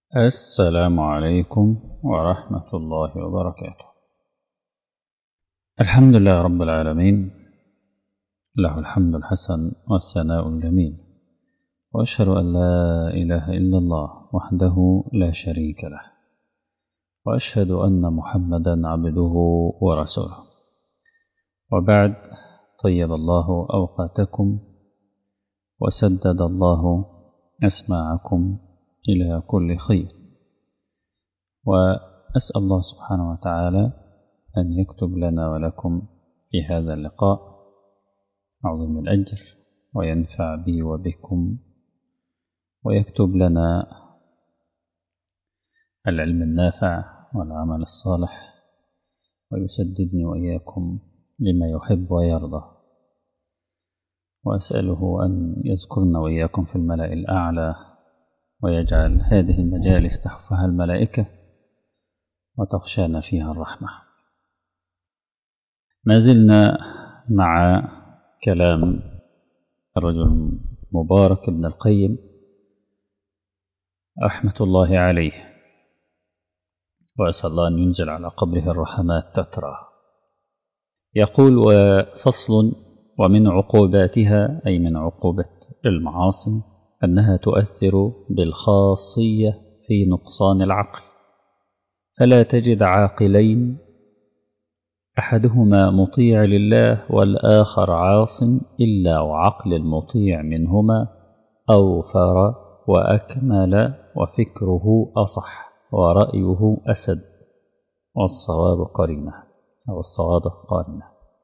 السلام عليكم ورحمة الله وبركاته. الحمد لله رب العالمين، له الحمد الحسن والثناء الجميل، وأشهد أن لا إله إلا الله وحده لا شريك له، وأشهد أن محمدا عبده ورسوله. وبعد، طيب الله أوقاتكم وسدد الله أسماعكم إلى كل خير، وأسأل الله سبحانه وتعالى أن يكتب لنا ولكم في هذا اللقاء عظيم الأجر، وينفع بي وبكم، ويكتب لنا العلم النافع والعمل الصالح، ويسددني وإياكم لما يحب ويرضى. وأسأله أن يذكرنا وإياكم في الملأ الأعلى، ويجعل هذه المجالس تحفها الملائكة وتغشانا فيها الرحمة. ما زلنا مع كلام الرجل المبارك ابن القيم رحمة الله عليه، وأسأل الله أن ينزل على قبره الرحمات تترى. يقول: وفصل: ومن عقوباتها، أي من عقوبة المعاصي، أنها تؤثر بالخاصية في نقصان العقل، فلا تجد عاقلين أحدهما مطيع لله والآخر عاص إلا وعقل المطيع منهما أوفر وأكمل، وفكره أصح، ورأيه أسد، والصواب قرينة، أو الصواب قارنة.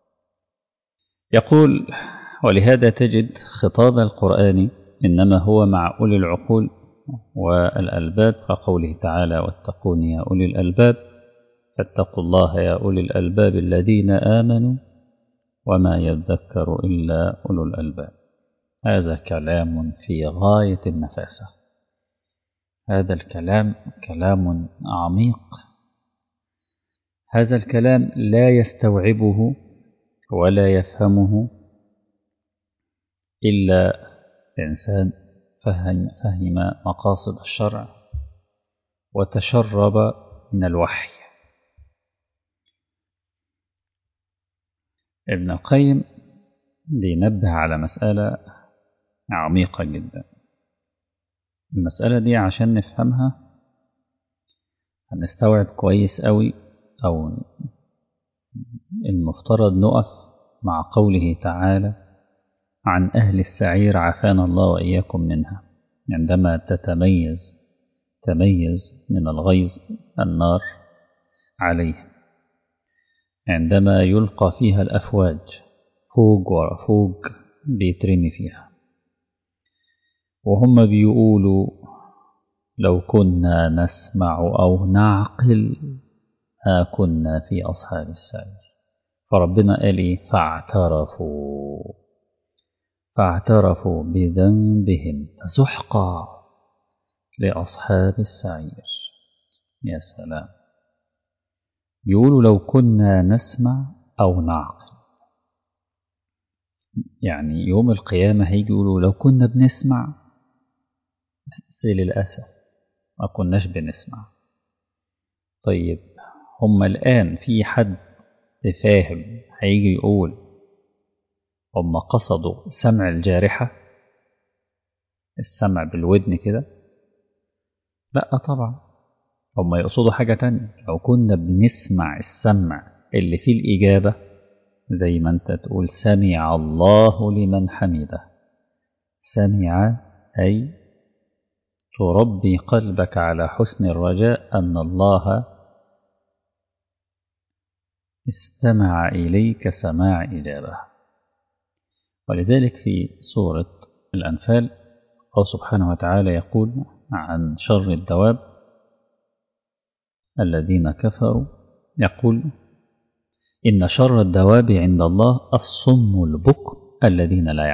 يقول: ولهذا تجد خطاب القرآن إنما هو مع أولي العقول والألباب، كقوله تعالى: واتقون يا أولي الألباب، فاتقوا الله يا أولي الألباب الذين آمنوا وما يذكر إلا أولو الألباب. هذا كلام في غاية النفاسة، هذا الكلام كلام عميق، هذا الكلام لا يستوعبه ولا يفهمه إلا إنسان فهم مقاصد الشرع وتشرب من الوحي. ابن القيم بينبه على مسألة عميقة جدا. المسألة دي عشان نفهمها هنستوعب كويس قوي، أو المفترض نقف مع قوله تعالى عن أهل السعير عافانا الله وإياكم منها، عندما تميز من الغيظ النار عليه، عندما يلقى فيها الأفواج فوق ورا فوق بيترمي فيها، وهم بيقولوا لو كنا نسمع أو نعقل ما كنا في أصحاب السعير. فربنا قال إيه؟ فاعترفوا بذنبهم فسحقا لأصحاب السعير. يا سلام، يقولوا لو كنا نسمع أو نعقل، يعني يوم القيامة هيجي يقولوا لو كنا بنسمع، بس للأسف ما كناش بنسمع. طيب، هم الآن في حد فاهم هيجي يقول هم قصدوا سمع الجارحة، السمع بالودن كده؟ لا طبعا، هم يقصدوا حاجة تانية. لو كنا بنسمع السمع اللي فيه الإجابة، زي ما أنت تقول سمع الله لمن حمده، سمع أي تربي قلبك على حسن الرجاء أن الله استمع إليك سماع إجابة. ولذلك في سورة الأنفال الله سبحانه وتعالى يقول عن شر الدواب الذين كفروا، يقول: إن شر الدواب عند الله الصم البكم الذين لا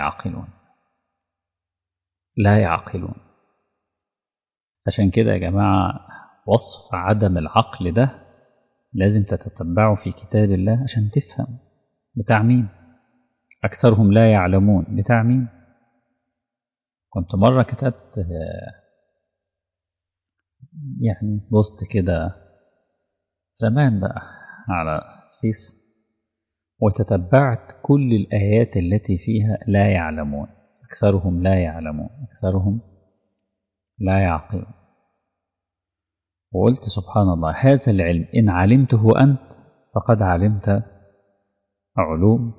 يعقلون. عشان كده يا جماعة، وصف عدم العقل ده لازم تتتبعه في كتاب الله عشان تفهم بتاع مين. أكثرهم لا يعلمون بتاع مين؟ كنت مرة كتبت يعني بوست كده زمان بقى على فيس، وتتبعت كل الآيات التي فيها لا يعلمون، أكثرهم لا يعلمون، أكثرهم لا يعقلون. وقلت سبحان الله، هذا العلم إن علمته أنت فقد علمت علوم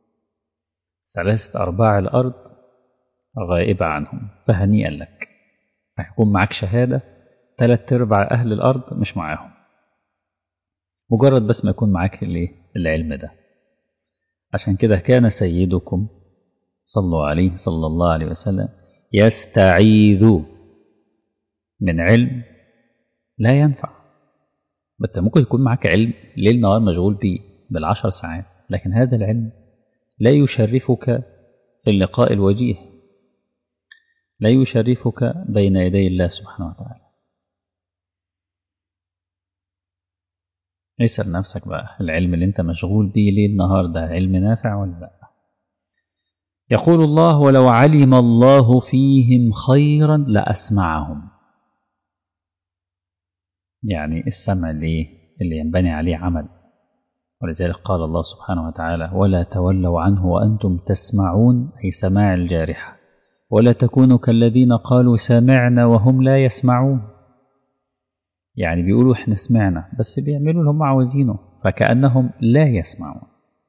3/4 الأرض غائبة عنهم، فهنيئا لك. هيكون معك شهادة 3/4 أهل الأرض مش معاهم، مجرد بس ما يكون معك العلم ده. عشان كده كان سيدكم صلى الله عليه وسلم يستعيذ من علم لا ينفع. انت ممكن يكون معك علم ليل نهار مشغول بيه بال10 ساعات، لكن هذا العلم لا يشرفك في اللقاء الوجيه، لا يشرفك بين يدي الله سبحانه وتعالى. اسأل نفسك بقى، العلم اللي انت مشغول بيه ليل نهار ده علم نافع ولا لا؟ يقول الله: ولو علم الله فيهم خيرا لأسمعهم. يعني السمع اللي ينبني عليه عمل، ولذلك قال الله سبحانه وتعالى: ولا تولوا عنه وأنتم تسمعون، أي سماع الجارحة، ولا تكونوا كالذين قالوا سمعنا وهم لا يسمعون. يعني بيقولوا احنا سمعنا بس بيعملوا اللي هم عاوزينه، فكأنهم لا يسمعون.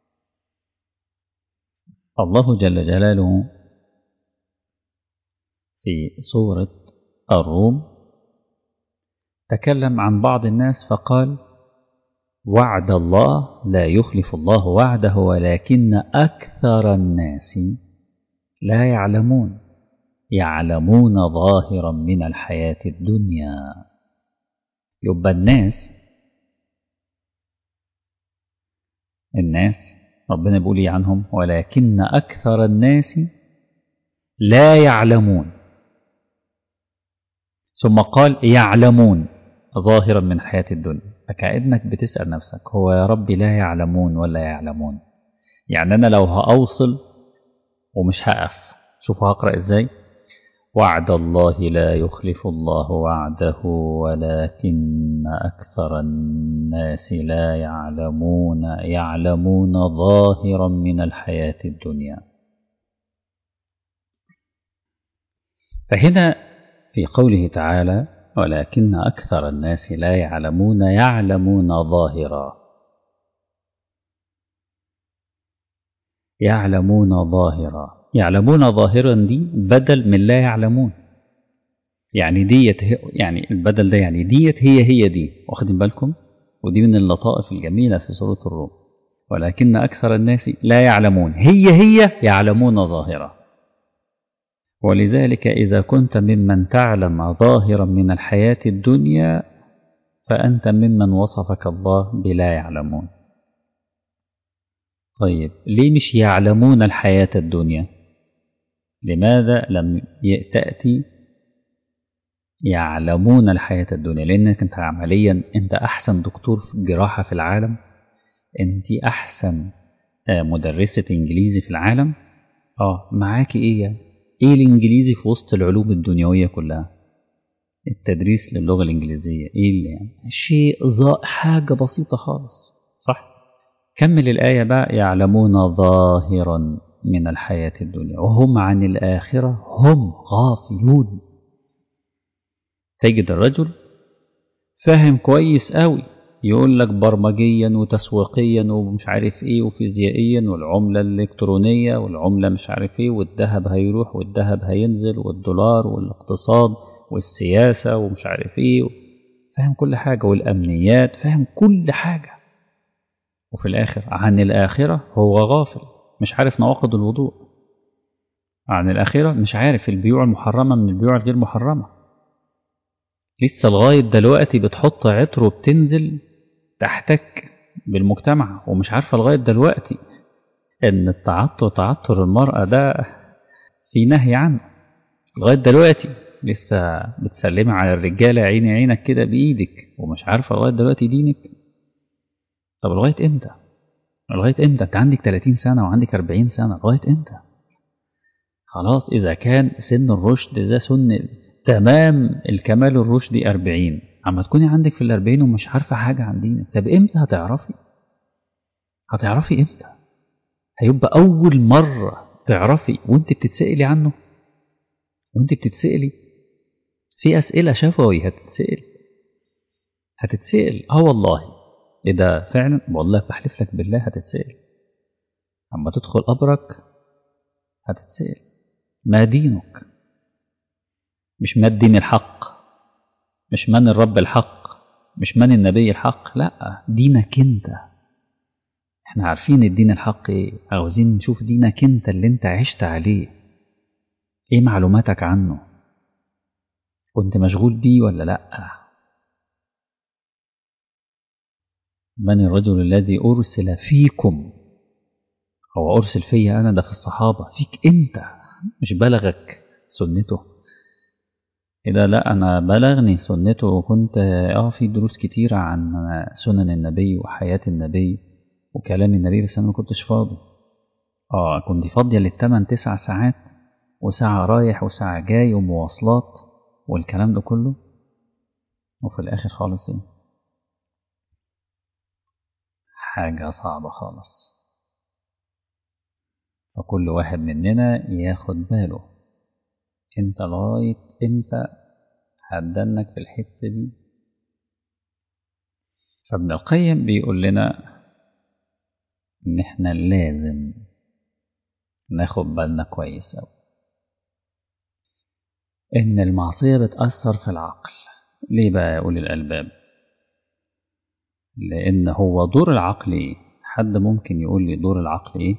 الله جل جلاله في سورة الروم تكلم عن بعض الناس فقال: وعد الله لا يخلف الله وعده ولكن أكثر الناس لا يعلمون، يعلمون ظاهرا من الحياة الدنيا. يبقى الناس ربنا بيقول ايه عنهم؟ ولكن أكثر الناس لا يعلمون، ثم قال يعلمون ظاهرا من حياة الدنيا. فكأنك بتسأل نفسك، هو يا رب لا يعلمون ولا يعلمون؟ يعني أنا لو هأوصل ومش هقف، شوفوا هقرأ إزاي: وعد الله لا يخلف الله وعده ولكن أكثر الناس لا يعلمون، يعلمون ظاهرا من الحياة الدنيا. فهنا في قوله تعالى: ولكن أكثر الناس لا يعلمون، يعلمون ظاهرا، يعلمون ظاهرا. يعلمون ظاهرا دي بدل من لا يعلمون، يعني ديت يعني البدل ده يعني ديت هي دي، واخدين بالكم؟ ودي من اللطائف الجميلة في سورة الروم. ولكن أكثر الناس لا يعلمون، هي يعلمون ظاهرا. ولذلك إذا كنت ممن تعلم ظاهرا من الحياة الدنيا فأنت ممن وصفك الله بلا يعلمون. طيب ليه مش يعلمون الحياة الدنيا؟ لماذا لم تأتي يعلمون الحياة الدنيا؟ لأنك أنت عمليا أنت أحسن دكتور في الجراحة في العالم، أنت أحسن مدرسة إنجليزي في العالم. معاكي إيه يعني؟ إيه الإنجليزي في وسط العلوم الدنيوية كلها؟ التدريس للغة الإنجليزية إيه اللي يعني؟ شيء حاجة بسيطة خالص، صح؟ كمل الآية بقى: يعلمون ظاهرا من الحياة الدنيا وهم عن الآخرة هم غافلون. تجد الرجل فاهم كويس قوي، يقول لك برمجيا وتسويقيا ومش عارف ايه وفيزيائيا والعملة الإلكترونية والعملة مش عارف ايه والذهب هيروح والذهب هينزل والدولار والاقتصاد والسياسة ومش عارف ايه، فاهم كل حاجة، والأمنيات، فاهم كل حاجة. وفي الآخر عن الآخرة هو غافل، مش عارف نواقض الوضوء عن الآخرة، مش عارف البيوع المحرمة من البيوع الغير محرمة، لسه لغاية دلوقتي بتحط عطر وبتنزل تحتك بالمجتمع، ومش عارفة لغاية دلوقتي ان تعطر المرأة ده في نهي عنه. لغاية دلوقتي لسه بتسلمي على الرجالة عيني عينك كده بإيدك، ومش عارفة لغاية دلوقتي دينك. طب لغاية امتى؟ لغاية امتى؟ انت عندك 30 سنة وعندك 40 سنة، لغاية امتى؟ خلاص إذا كان سن الرشد ده تمام الكمال الرشدي 40، اما تكوني عندك في ال40 ومش عارفة حاجة عن دينك، طب امتى هتعرفي؟ هتعرفي امتى؟ هيبقى أول مرة تعرفي وانت بتتسألي عنه، وانت بتتسألي في أسئلة شفوي هتتسأل والله. إيه ده فعلا؟ والله بحلف لك بالله هتتسأل. أما تدخل قبرك هتتسأل ما دينك، مش ما الدين الحق، مش من الرب الحق، مش من النبي الحق، لا دينك انت. احنا عارفين الدين الحق ايه، عاوزين نشوف دينك انت اللي انت عشت عليه، ايه معلوماتك عنه، كنت مشغول بيه ولا لا؟ من الرجل الذي أرسل فيكم؟ هو أرسل فيا أنا، ده في الصحابة، فيك أنت، مش بلغك سنته. إذا لا أنا بلغني سنته، وكنت في دروس كتيرة عن سنن النبي وحياة النبي وكلام النبي، بس أنا ما كنتش فاضي. كنت فاضية لل8 9 ساعات، وساعة رايح وساعة جاي ومواصلات والكلام ده كله، وفي الآخر خالص حاجة صعبة خالص. فكل واحد مننا ياخد باله، انت لغاية امتى هتدنك في الحتة دي؟ فابن القيم بيقول لنا ان احنا لازم ناخد بالنا كويس أوي ان المعصية بتأثر في العقل. ليه بقى يا أولي الألباب؟ لأن هو دور العقل ايه؟ حد ممكن يقول لي دور العقل ايه؟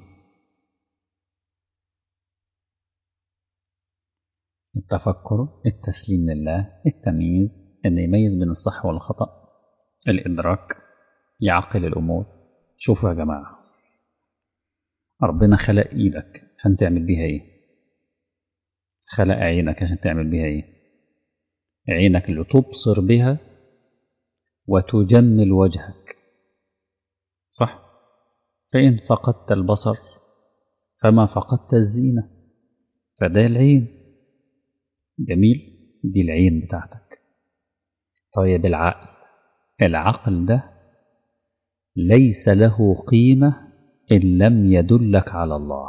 التفكر، التسليم لله، التمييز، ان يميز بين الصح والخطأ، الإدراك، يعقل الأمور. شوفوا يا جماعة، ربنا خلق إيدك عشان تعمل بيها إيه؟ خلق عينك عشان تعمل بيها إيه؟ عينك اللي تبصر بها وتجمل وجهك، صح؟ فإن فقدت البصر فما فقدت الزينة، فده العين. جميل، دي العين بتاعتك. طيب العقل ده ليس له قيمة إن لم يدلك على الله.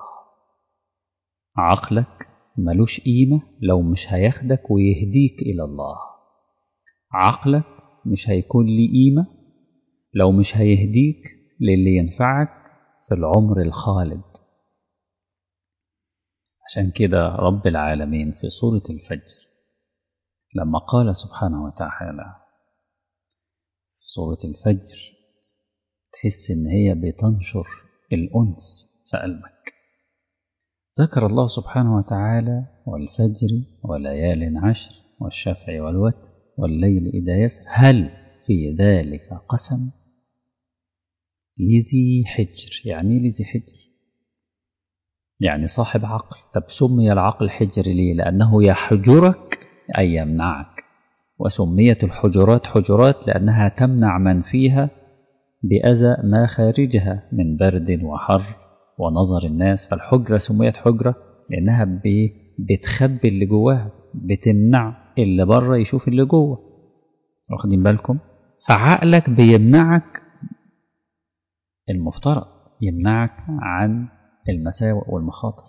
عقلك ملوش قيمة لو مش هياخدك ويهديك إلى الله. عقلك مش هيكون ليه قيمة لو مش هيهديك للي ينفعك في العمر الخالد. عشان كده رب العالمين في سورة الفجر لما قال سبحانه وتعالى في سورة الفجر، تحس إن هي بتنشر الأنس في قلبك. ذكر الله سبحانه وتعالى والفجر وليال عشر والشفع والوتر والليل إذا يسر هل في ذلك قسم لذي حجر. يعني لذي حجر يعني صاحب عقل. طب سمي العقل حجر ليه؟ لأنه يحجرك أي يمنعك. وسميت الحجرات حجرات لأنها تمنع من فيها بأذى ما خارجها من برد وحر ونظر الناس. فالحجرة سميت حجرة لأنها بتخبي اللي جواها، بتمنع اللي بره يشوف اللي جوه. واخدين بالكم؟ فعقلك بيمنعك، المفترض يمنعك عن المساوئ والمخاطر.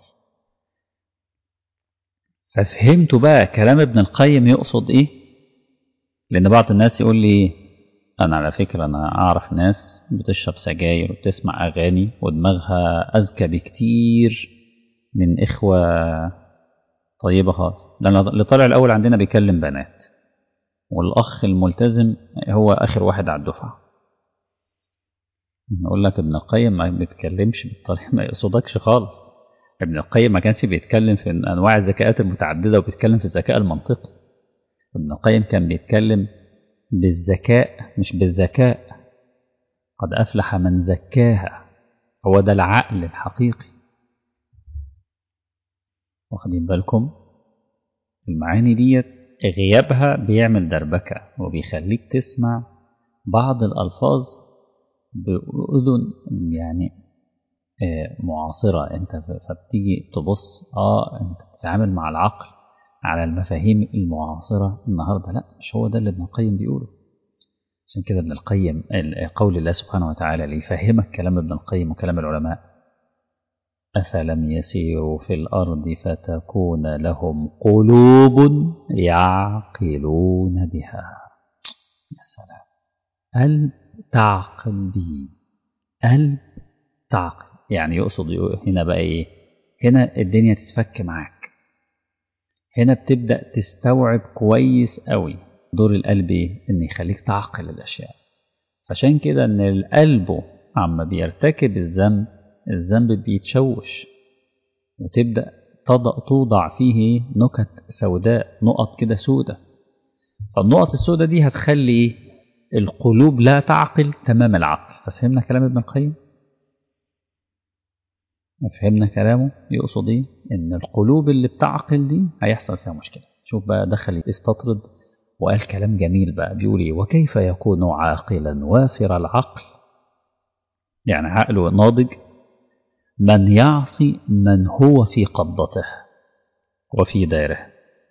ففهمتوا بقى كلام ابن القيم يقصد ايه؟ لأن بعض الناس يقول لي أنا على فكرة أنا أعرف ناس بتشرب سجاير وبتسمع أغاني ودماغها أذكى بكتير من إخوة طيبة خالص. لأن اللي طالع الأول عندنا بيكلم بنات، والأخ الملتزم هو آخر واحد على الدفعة. نقول لك ابن القيم ما بيتكلمش بالطريقة، ما يقصدكش خالص. ابن القيم ما كانش بيتكلم في أنواع الذكاءات المتعددة وبيتكلم في الذكاء المنطقي. ابن القيم كان بيتكلم بالذكاء مش بالذكاء. قد أفلح من زكاها، هو ده العقل الحقيقي. واخدين بالكم؟ المعاني ديت غيابها بيعمل دربكة وبيخليك تسمع بعض الألفاظ بأذن يعني معاصرة. انت فبتيجي تبص انت بتتعامل مع العقل على المفاهيم المعاصرة النهاردة. لا، مش هو ده اللي ابن القيم بيقوله. عشان كده ابن القيم قول الله سبحانه وتعالى ليفهمك كلام ابن القيم وكلام العلماء: أفلم يسيروا في الأرض فتكون لهم قلوب يعقلون بها. يا سلام، قلب تعقل به، قلب تعقل. يعني يقصد هنا بقى إيه؟ هنا الدنيا تتفك معاك، هنا بتبدأ تستوعب كويس قوي دور القلب إيه؟ إن يخليك تعقل الأشياء. عشان كده إن القلب عما بيرتكب الذنب بيتشوش، وتبدأ توضع فيه نكت سوداء، نقط كده سودة. فالنقط السوداء دي هتخلي القلوب لا تعقل تمام العقل. ففهمنا كلام ابن القيم؟ فهمنا كلامه يقصد ايه؟ ان القلوب اللي بتعقل دي هيحصل فيها مشكلة. شوف بقى، دخل يستطرد وقال كلام جميل بقى، بيقول ايه: وكيف يكون عاقلا وافر العقل، يعني عقله ناضج، من يعصي من هو في قبضته وفي داره.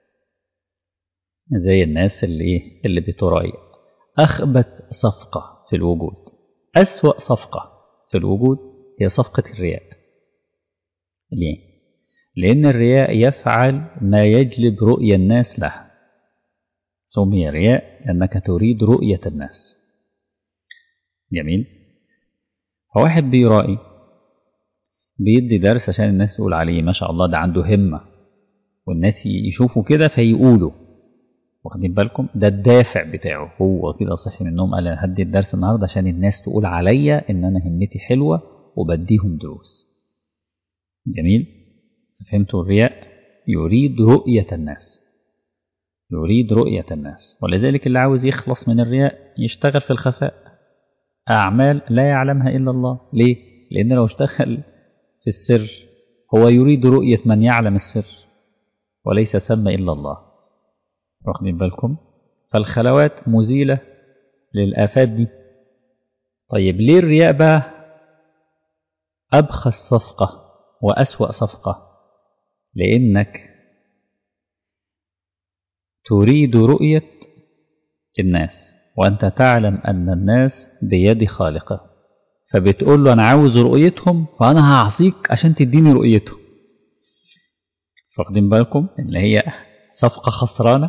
زي الناس اللي بتراي أخبث صفقة في الوجود، أسوأ صفقة في الوجود هي صفقة الرياء. ليه؟ لأن الرياء يفعل ما يجلب رؤية الناس له. سمي رياء لأنك تريد رؤية الناس. جميل. فواحد بيرائي، بيدي درس عشان الناس تقول عليه ما شاء الله ده عنده همة، والناس يشوفوا كده فيقولوا. واخدين بالكم؟ ده الدافع بتاعه. هو كده صحي من النوم قال انا هدي الدرس النهارده عشان الناس تقول عليا ان انا همتي حلوه وبديهم دروس. جميل. فهمتوا الرياء؟ يريد رؤيه الناس، يريد رؤيه الناس. ولذلك اللي عاوز يخلص من الرياء يشتغل في الخفاء، اعمال لا يعلمها الا الله. ليه؟ لان لو اشتغل في السر هو يريد رؤيه من يعلم السر وليس ثم الا الله. واخدين بالكم؟ فالخلوات مزيلة للآفات دي. طيب ليه الرياء بقى أبخس صفقة وأسوأ صفقة؟ لأنك تريد رؤية الناس وأنت تعلم أن الناس بيد خالقه، فبتقول له أنا عاوز رؤيتهم فأنا هعصيك عشان تديني رؤيتهم. فاخدين بالكم إن هي صفقة خسرانة؟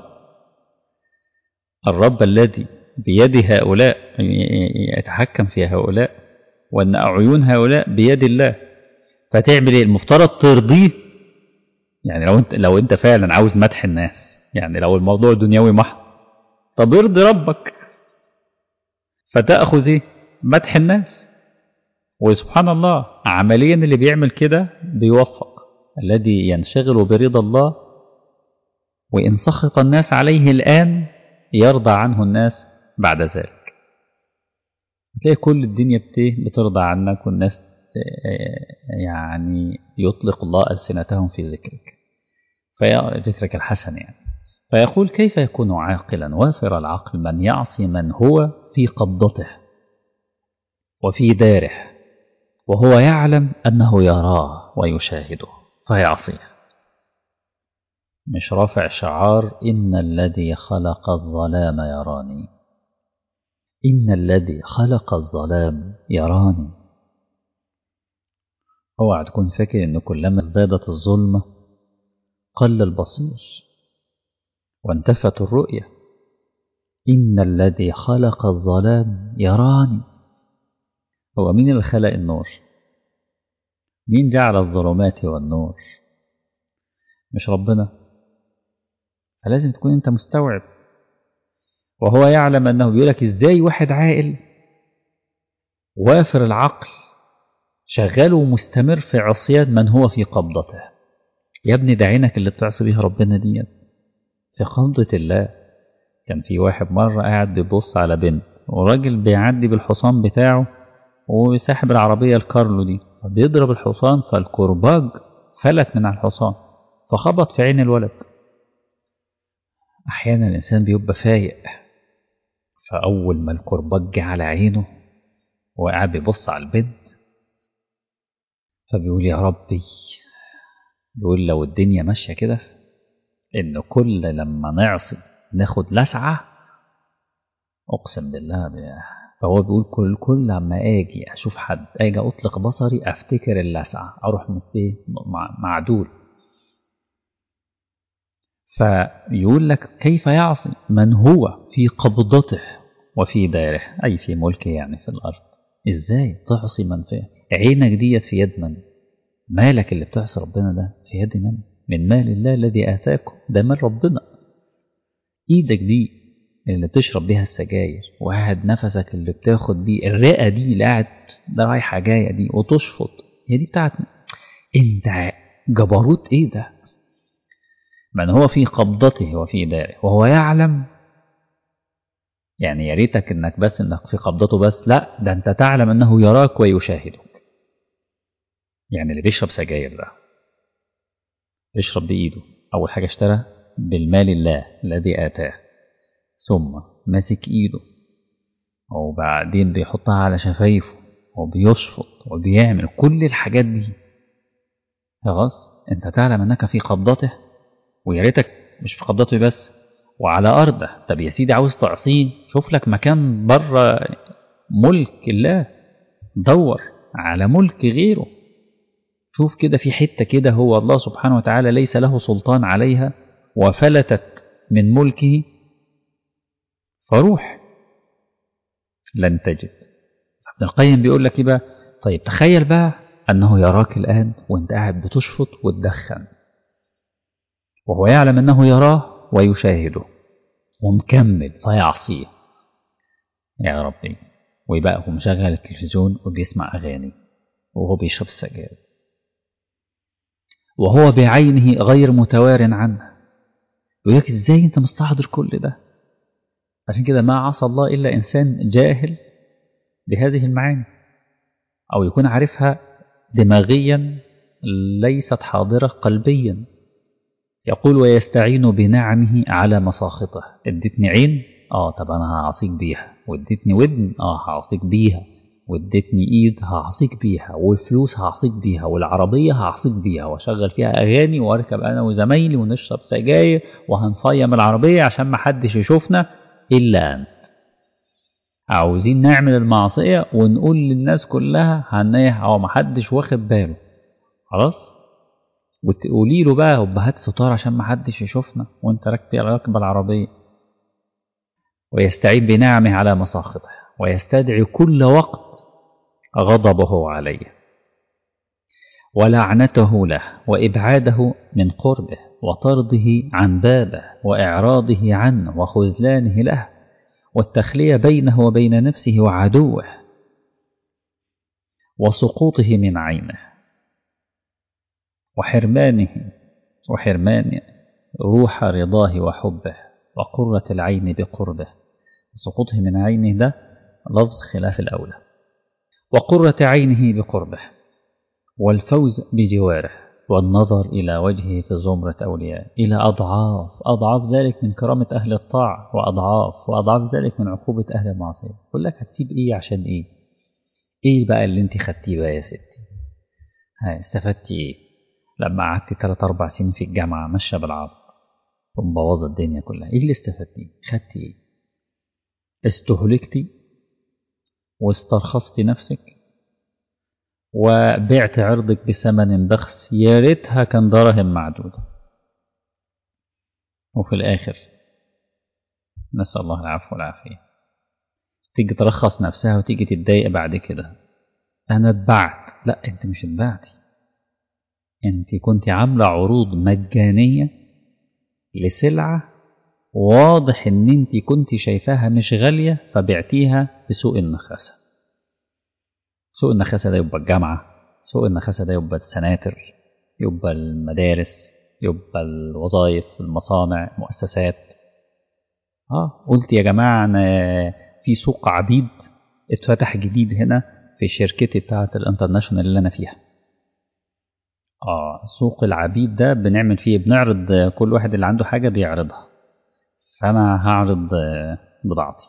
الرب الذي بيد هؤلاء يتحكم في هؤلاء، وأن عيون هؤلاء بيد الله. فتعمل ايه؟ المفترض ترضيه. يعني لو انت فعلا عاوز مدح الناس، يعني لو الموضوع دنيوي محض، طب ارضي ربك فتأخذ ايه؟ مدح الناس. وسبحان الله عمليا اللي بيعمل كده بيوفق، الذي ينشغل برضا الله وإن سخط الناس عليه الآن يرضى عنه الناس بعد ذلك. تلاقي كل الدنيا بترضى عنك، والناس يعني يطلق الله ألسنتهم في ذكرك، ذكرك الحسن يعني. فيقول كيف يكون عاقلا وافر العقل من يعصي من هو في قبضته وفي داره وهو يعلم أنه يراه ويشاهده فيعصيه. مش رافع شعار إن الذي خلق الظلام يراني، إن الذي خلق الظلام يراني. اوعى تكون فاكر إن كلما ازدادت الظلمة قل البصير وانتفت الرؤية. إن الذي خلق الظلام يراني. هو مين اللي خلق النور؟ مين جعل الظلمات والنور؟ مش ربنا؟ فلازم تكون انت مستوعب. وهو يعلم أنه بيقولك ازاي واحد عاقل وافر العقل شغال ومستمر في عصيان من هو في قبضته. يا ابني ده عينك اللي بتعصي بيها ربنا دي في قبضة الله. كان في واحد مرة قاعد بيبص على بنت، وراجل بيعدي بالحصان بتاعه وساحب العربية الكارلو دي، بيضرب الحصان فالكرباج فلت من على الحصان فخبط في عين الولد. أحيانا الإنسان بيبقى فايق، فأول ما الكرباج جه على عينه وقاعد بيبص على البنت فبيقول يا ربي، بيقول لو الدنيا ماشية كده إن كل لما نعصي ناخد لسعة، أقسم بالله فهو بيقول كل لما أجي أشوف حد أجي أطلق بصري أفتكر اللسعة أروح معدول. فيقول لك كيف يعصي من هو في قبضته وفي داره، أي في ملكه يعني في الأرض. إزاي تعصي من فيه؟ عينك ديت في يد من؟ مالك اللي بتعصي ربنا ده في يد من؟ من مال الله الذي آتاكم، ده مال ربنا. إيدك دي اللي بتشرب بيها السجاير، وقاعد نفسك اللي بتاخد بيه، الرئة دي اللي قاعد ده رايحة جاية دي وتشفط، هي دي بتاعت انت جبروت ايه ده؟ من هو في قبضته وفي داره وهو يعلم. يعني يا ريتك انك بس انك في قبضته بس، لا ده انت تعلم انه يراك ويشاهدك. يعني اللي بيشرب سجاير ده بيشرب بإيده، أول حاجة اشترى بالمال الله الذي آتاه، ثم ماسك إيده وبعدين بيحطها على شفايفه وبيشفط وبيعمل كل الحاجات دي. خلاص انت تعلم انك في قبضته، ويا ريتك مش في قبضته بس وعلى أرضه. طب يا سيدي عاوز تعصيه، شوف لك مكان بره ملك الله، دور على ملك غيره. شوف كده في حتة كده هو الله سبحانه وتعالى ليس له سلطان عليها وفلتت من ملكه، فروح لن تجد. ابن القيم بيقول لك بقى طيب تخيل بقى أنه يراك الآن وانت قاعد بتشفط وتدخن، وهو يعلم أنه يراه ويشاهده ومكمل فيعصيه. يا ربي. ويبقى هو مشغل التلفزيون وبيسمع أغاني وهو بيشرب السجاير، وهو بعينه غير متوار عنه. يقول لك ازاي انت مستحضر كل ده؟ عشان كده ما عصى الله إلا إنسان جاهل بهذه المعاني، أو يكون عارفها دماغيا ليست حاضرة قلبيا. يقول ويستعين بنعمه على مساخطه. ادتني عين، طب أنا هعصيك بيها، وادتني ودن، هعصيك بيها، وادتني ايد هعصيك بيها، والفلوس هعصيك بيها، والعربية هعصيك بيها، واشغل فيها اغاني واركب انا وزمايلي ونشرب سجاير وهنفيم العربية عشان ما حدش يشوفنا الا انت. عاوزين نعمل المعصية ونقول للناس كلها هنيه او ما حدش واخد باله، خلاص. وتقولي له بقى هات ستار عشان ما حدش يشوفنا وانت راكب العربية. ويستعين بنعمه على مساخطه، ويستدعي كل وقت غضبه عليه ولعنته له وإبعاده من قربه وطرده عن بابه وإعراضه عنه وخذلانه له والتخلية بينه وبين نفسه وعدوه وسقوطه من عينه وحرمان روح رضاه وحبه وقرة العين بقربه. سقوطه من عينه ده لفظ خلاف الأولى. وقرة عينه بقربه والفوز بجواره والنظر إلى وجهه في زمرة أولياء إلى أضعاف ذلك من كرامة أهل الطاعة، وأضعاف ذلك من عقوبة أهل المعصية. يقول لك هتسيب إيه عشان إيه؟ إيه بقى اللي أنت خدتيه بقى يا ستي؟ استفدتي إيه لما قعدتي 3-4 سنين في الجامعة ماشية بالعرض ثم بوظ الدنيا كلها؟ إيه اللي استفدتيه؟ خدتي إيه؟ استهلكتي واسترخصتي نفسك وبعت عرضك بثمن بخس يا ريتها كان دراهم معدودة، وفي الآخر نسأل الله العفو والعافية تيجي ترخص نفسها وتيجي تتضايق بعد كده. أنا اتبعت. لا أنت مش اتبعتي، أنت كنت عاملة عروض مجانية لسلعة واضح أن أنت كنت شايفاها مش غالية فبعتيها في سوق النخاسة. سوق النخاسة ده يبقى الجامعة، سوق النخاسة ده يبقى السناتر، يبقى المدارس، يبقى الوظائف، المصانع، مؤسسات. قلت يا جماعة أنا في سوق عبيد اتفتح جديد هنا في شركتي بتاعة الانترناشونال اللي أنا فيها. سوق العبيد ده بنعمل فيه بنعرض كل واحد اللي عنده حاجة بيعرضها، فأنا هعرض بضاعتي.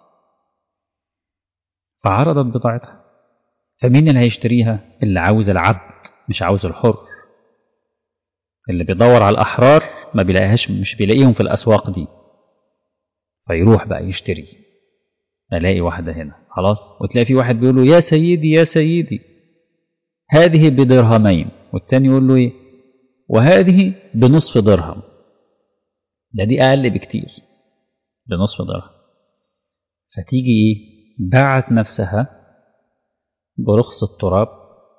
فعرضت بضاعتها، فمين اللي هيشتريها؟ اللي عاوز العبد مش عاوز الحر. اللي بيدور على الأحرار ما بيلاقيهاش، مش بيلاقيهم في الأسواق دي، فيروح بقى يشتري. ألاقي واحدة هنا خلاص، وتلاقي في واحد بيقول له يا سيدي يا سيدي هذه بدرهمين، والتاني يقول له إيه وهذه بنصف درهم. دي أقل بكتير، بنصف درهم. فتيجي إيه باعت نفسها برخص التراب،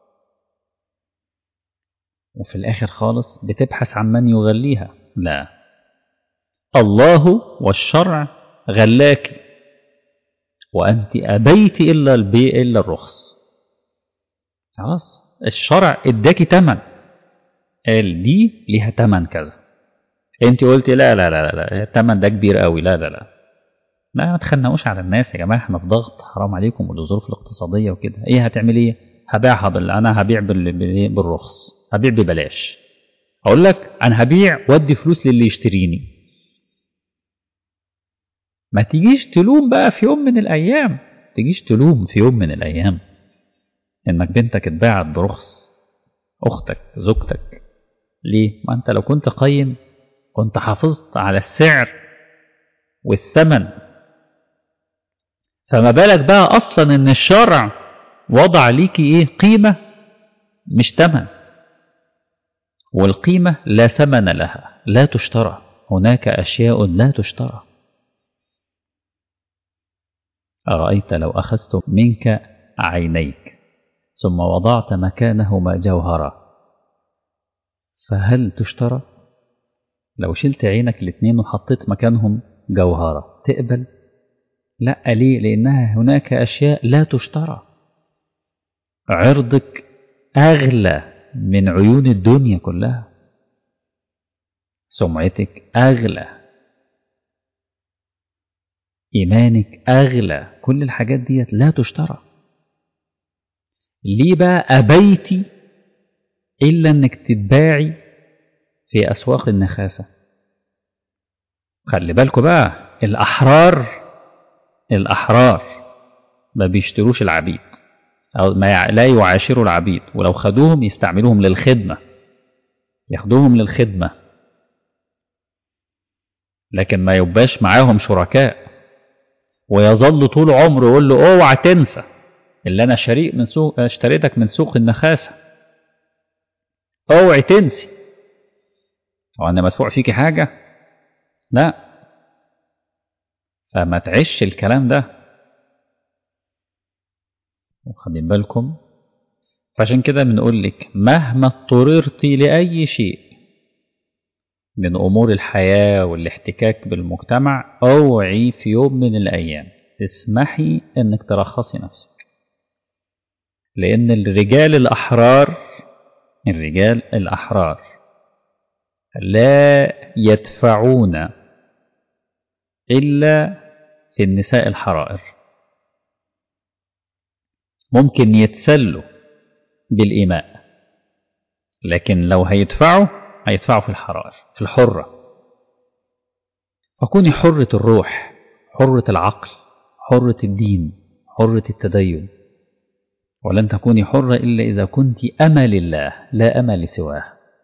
وفي الآخر خالص بتبحث عن من يغليها. لا، الله والشرع غلاك، وأنت أبيت إلا البيع إلا الرخص. خلاص الشرع اداكي تمن، قال دي ليها تمن كذا، انت قلتي لا لا لا لا التمن ده كبير قوي، لا لا لا. ما تخنقوش على الناس يا جماعة، احنا في ضغط حرام عليكم، والظروف الاقتصادية وكده. ايه هتعمل ايه؟ هبيعها انا هبيع بالرخص، هبيع ببلاش. اقول لك انا هبيع وادي فلوس للي يشتريني. ما تيجيش تلوم بقى في يوم من الايام، تيجيش تلوم في يوم من الايام انك بنتك اتباعت برخص، اختك زوجتك. ليه؟ ما انت لو كنت قيم كنت حافظت على السعر والثمن. فما بالك بقى اصلا ان الشرع وضع ليكي ايه قيمة مش تمن، والقيمة لا ثمن لها، لا تشترى. هناك اشياء لا تشترى. أرأيت لو أخذت منك عينيك ثم وضعت مكانهما جوهرا فهل تشترى؟ لو شلت عينك الاثنين وحطيت مكانهم جوهرة تقبل؟ لا. ليه؟ لأنها هناك أشياء لا تشترى. عرضك أغلى من عيون الدنيا كلها، سمعتك أغلى، إيمانك أغلى، كل الحاجات ديت لا تشترى. ليه بقى أبيتي إلا أنك تتباعي في أسواق النخاسة؟ خلي بالكوا بقى، الأحرار ما بيشتروش العبيد، أو لا يعاشروا العبيد، ولو خدوهم يستعملوهم للخدمة، ياخدوهم للخدمة، لكن ما يبقاش معاهم شركاء. ويظل طول عمره يقول له اوعى تنسى اللي انا شريك من سوق، اشتريتك من سوق النخاسة، اوعي تنسي، هو انا مدفوع فيكي حاجة؟ لا. فما تعيش الكلام ده، واخدين بالكم؟ فعشان كده بنقول لك مهما اضطررتي لأي شيء من أمور الحياة والاحتكاك بالمجتمع، اوعي في يوم من الأيام تسمحي انك ترخصي نفسك. لأن الرجال الأحرار لا يدفعون إلا في النساء الحرائر. ممكن يتسلوا بالإيماء، لكن لو هيدفعوا في الحرائر، في الحرة. فكوني حرة الروح، حرة العقل، حرة الدين، حرة التدين. ولن تكوني حرة إلا إذا كنت أمل الله لا أمل سواه.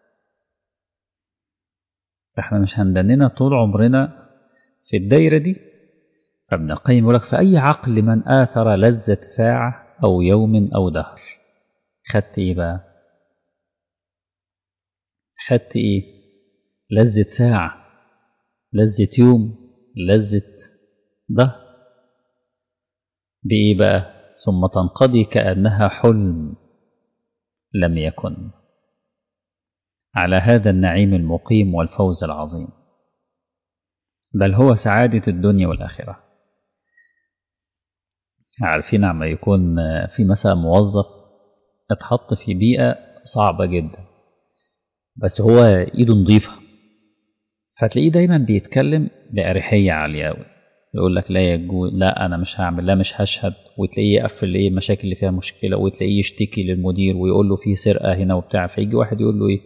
فإحنا مش هندننا طول عمرنا في الدايرة دي. فابن القيم يقول لك فأي عقل من آثر لذة ساعة أو يوم أو دهر. خدت إيه بقى؟ خدت إيه؟ لذة ساعة، لذة يوم، لذة دهر. بإيه بقى؟ ثم تنقضي كأنها حلم لم يكن. على هذا النعيم المقيم والفوز العظيم، بل هو سعادة الدنيا والآخرة. عارفين عما يكون في مثلا موظف اتحط في بيئة صعبة جدا، بس هو ايده نظيفة، فتلاقيه دايما بيتكلم بأريحية عالية أوي، يقول لك لا يجوز، لا أنا مش هعمل، لا مش هشهد، وتلاقيه يقفل إيه المشاكل اللي فيها مشكلة، وتلاقيه يشتكي للمدير ويقول له في سرقة هنا وبتاع. فيجي واحد يقول له إيه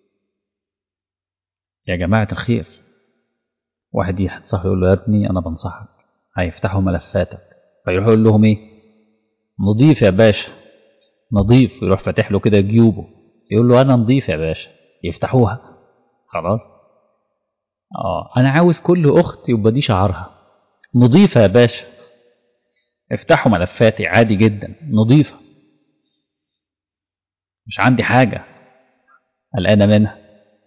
يا جماعة الخير، واحد ينصح يقول له يا ابني أنا بنصحك، هيفتحوا ملفاتك. فيروح يقول لهم إيه نضيف يا باشا، نضيف. يروح فاتح له كده جيوبه، يقول له أنا نضيف يا باشا، يفتحوها. خلاص. أنا عاوز كل أخت يبقى دي شعارها نظيفة يا باشا. افتحوا ملفاتي عادي جدا، نظيفة، مش عندي حاجة قلقانة منها.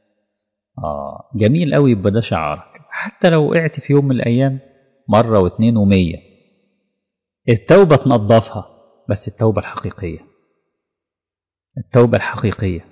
جميل قوي يبقى ده شعارك. حتى لو وقعت في يوم من الأيام مرة واثنين ومية، التوبة تنظفها، بس التوبة الحقيقية، التوبة الحقيقية.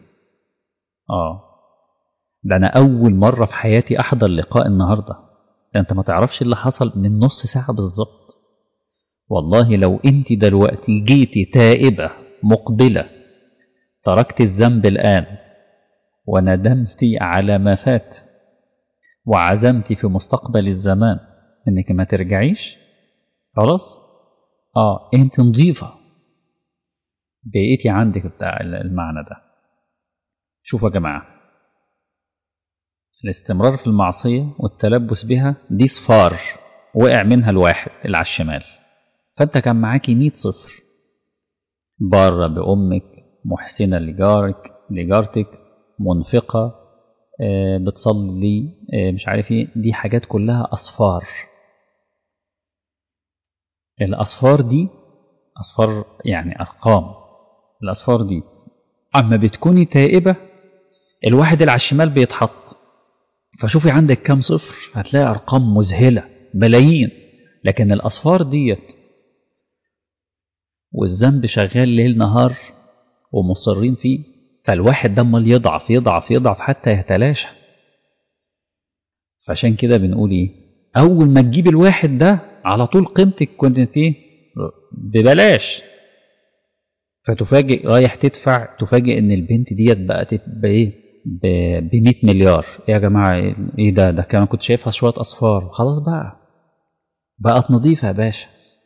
ده أنا أول مرة في حياتي أحضر لقاء النهاردة. أنت ما تعرفش اللي حصل من نص ساعة بالظبط. والله لو أنت دلوقتي جيتي تائبة مقبلة، تركت الذنب الآن وندمت على ما فات، وعزمت في مستقبل الزمان إنك ما ترجعيش، خلاص أنت نظيفة، بقيتي عندك بتاع المعنى ده. شوفوا يا جماعة، الاستمرار في المعصية والتلبس بها دي صفار وقع منها الواحد اللي على الشمال، فأنت كان معاكي 100 صفر. بارة بأمك، محسنة لجارك لجارتك، منفقة، بتصلي، مش عارف ايه، دي حاجات كلها أصفار. الأصفار دي أصفار يعني أرقام. الأصفار دي أما بتكوني تائبة، الواحد اللي على الشمال بيتحط، فشوفي عندك كام صفر، هتلاقي أرقام مذهلة ملايين. لكن الأصفار ديت والذنب شغال ليل نهار ومصرين فيه، فالواحد ده امال يضعف يضعف يضعف حتى يتلاشى. فعشان كده بنقول ايه، اول ما تجيب الواحد ده على طول قيمتك كنت ايه ببلاش، فتفاجئ رايح تدفع، تفاجئ ان البنت ديت بقت بايه ب 100 مليار. ايه يا جماعه، ايه ده كمان كنت شايفها شويه اصفار، خلاص بقت نظيفه يا باشا.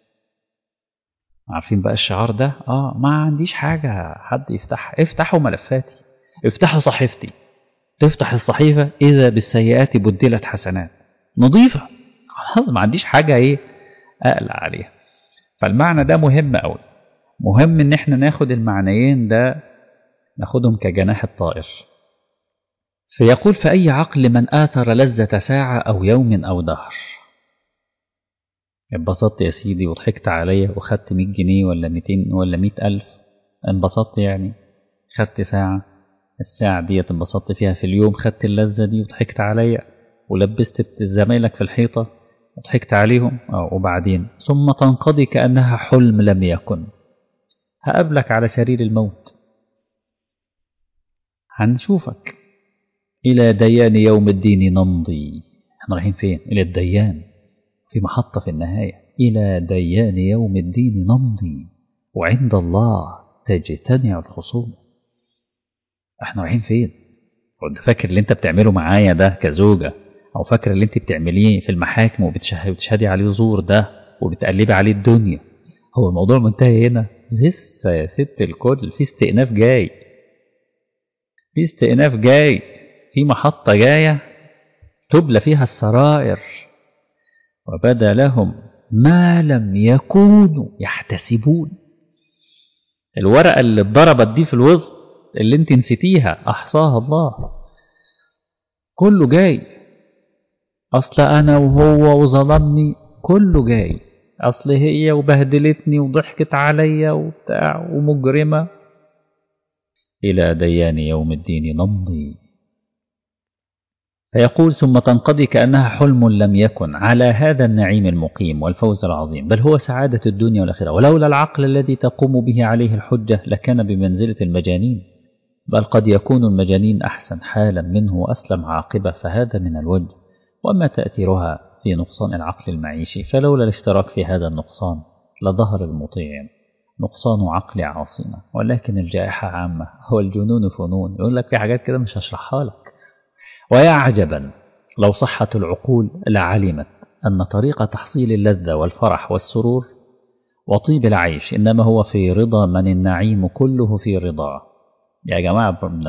عارفين بقى الشعار ده؟ ما عنديش حاجه حد يفتحها. افتحوا ملفاتي، افتحوا صحيفتي، تفتح الصحيفه اذا بالسيئات بدلت حسنات، نظيفه، خلاص ما عنديش حاجه ايه اقلق عليها. فالمعنى ده مهم قوي، مهم ان احنا ناخد المعنيين ده، ناخدهم كجناح الطائر. فيقول: فأي عقل من آثر لذة ساعة أو يوم أو دهر. انبسطت يا سيدي وضحكت عليا وخدت 100 جنيه ولا 200 ولا 100,000، انبسطت يعني، خدت ساعة، الساعة دي انبسطت فيها في اليوم، خدت اللذة دي وضحكت عليا، ولبست زمايلك في الحيطة وضحكت عليهم، وبعدين ثم تنقضي كأنها حلم لم يكن. هقابلك على سرير الموت، هنشوفك، إلى ديان يوم الدين نمضي. احنا رايحين فين؟ إلى الديان، في محطة في النهاية. إلى ديان يوم الدين نمضي وعند الله تجتمع الخصوم. احنا رايحين فين؟ وانت فاكر اللي انت بتعمله معايا ده كزوجة، او فاكر اللي انت بتعمليه في المحاكم وبتشهدي عليه زور ده وبتقلبي عليه الدنيا، هو الموضوع منتهي هنا؟ لسه يا ست الكل، في استئناف جاي، في استئناف جاي، في محطة جاية تبلى فيها السرائر، وبدا لهم ما لم يكونوا يحتسبون. الورقة اللي اتضربت دي في الوسط اللي انت نسيتيها احصاها الله، كله جاي. اصل انا وهو وظلمني، كله جاي. اصل هي وبهدلتني وضحكت عليا وبتاع ومجرمة. الى ديان يوم الدين نمضي. فيقول: ثم تنقضي كأنها حلم لم يكن على هذا النعيم المقيم والفوز العظيم، بل هو سعادة الدنيا والآخرة، ولولا العقل الذي تقوم به عليه الحجة لكان بمنزلة المجانين، بل قد يكون المجانين أحسن حالا منه وأسلم عاقبة، فهذا من الوجه. وأما تأثيرها في نقصان العقل المعيشي، فلولا الاشتراك في هذا النقصان لظهر المطيع نقصان عقل عاصمة، ولكن الجائحة عامة، هو الجنون فنون. يقول لك في حاجات كده مش هشرحها لك. ويا عجبا لو صحت العقول لعلمت أن طريق تحصيل اللذة والفرح والسرور وطيب العيش إنما هو في رضا من النعيم كله في رضاه. يا جماعة، ابن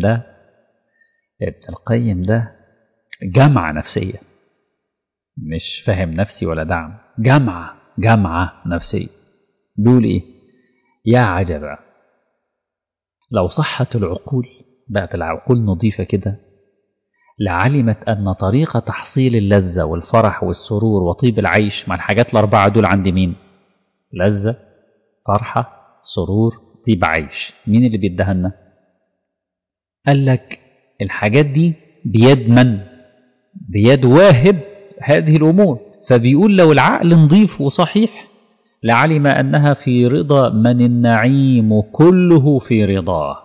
القيم ده جامعة نفسية، مش فاهم نفسي ولا دعم، جامعة نفسية. بيقول إيه؟ يا عجبا لو صحت العقول، بقت العقول نظيفة كده، لعلمت أن طريق تحصيل اللذة والفرح والسرور وطيب العيش مع الحاجات الأربعة دول عند مين؟ لذة، فرحة، سرور، طيب عيش. مين اللي بيدهنا؟ قال لك الحاجات دي بيد من؟ بيد واهب هذه الأمور. فبيقول لو العقل نظيف وصحيح لعلم أنها في رضا من النعيم كله في رضاه.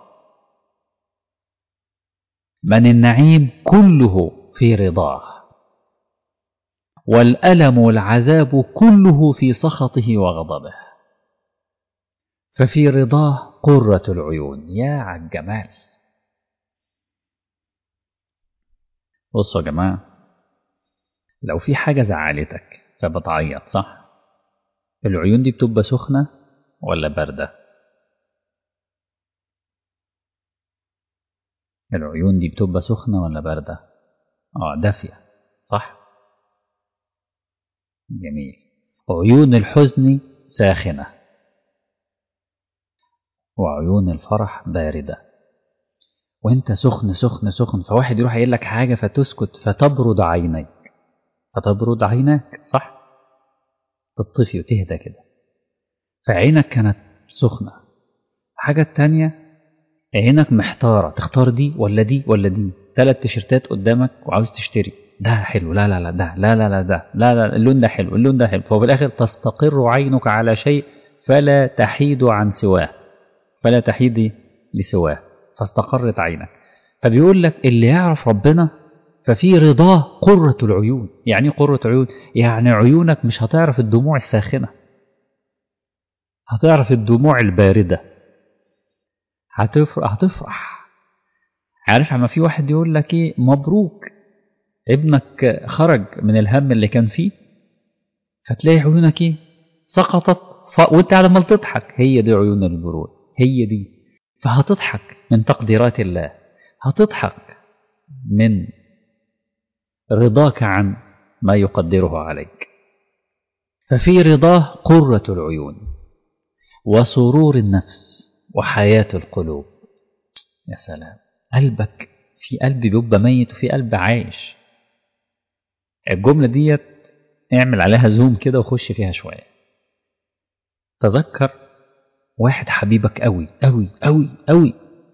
من النعيم كله في رضاه، والألم والعذاب كله في سخطه وغضبه، ففي رضاه قرة العيون. يا عالجمال. بصوا يا جماعة، لو في حاجة زعلتك فبتعيط صح؟ العيون دي بتبقى سخنة ولا باردة؟ العيون دي بتبقى سخنة ولا باردة؟ دافية صح؟ جميل. عيون الحزن ساخنة، وعيون الفرح باردة. وانت سخن سخن سخن، فواحد يروح يقول لك حاجة فتسكت فتبرد عينيك، فتبرد عيناك صح؟ تطفي وتهدى كده. فعينك كانت سخنة. الحاجة التانية، عينك محتارة تختار دي ولا دي ولا دي. 3 تيشيرتات قدامك وعاوز تشتري، ده حلو، لا لا لا ده، لا لا لا ده، لا لا اللون ده حلو، اللون ده حلو. ففي الآخر تستقر عينك على شيء فلا تحيد عن سواه، فلا تحيد لسواه، فاستقرت عينك. فبيقول لك اللي يعرف ربنا ففي رضاه قرة العيون. يعني قرة عيون، يعني عيونك مش هتعرف الدموع الساخنة، هتعرف الدموع الباردة، هتفرح. عارف عما في واحد يقول لك ايه، مبروك ابنك خرج من الهم اللي كان فيه، فتلاقي عيونك ايه سقطت، وانت على ما تضحك. هي دي عيون البرود، هي دي. فهتضحك من تقديرات الله، هتضحك من رضاك عن ما يقدره عليك. ففي رضاه قرة العيون وسرور النفس وحياة القلوب. يا سلام. قلبك، في قلب بيبقى ميت وفي قلب عايش. الجملة ديت اعمل عليها زوم كده وخش فيها شوية. تذكر واحد حبيبك قوي قوي قوي قوي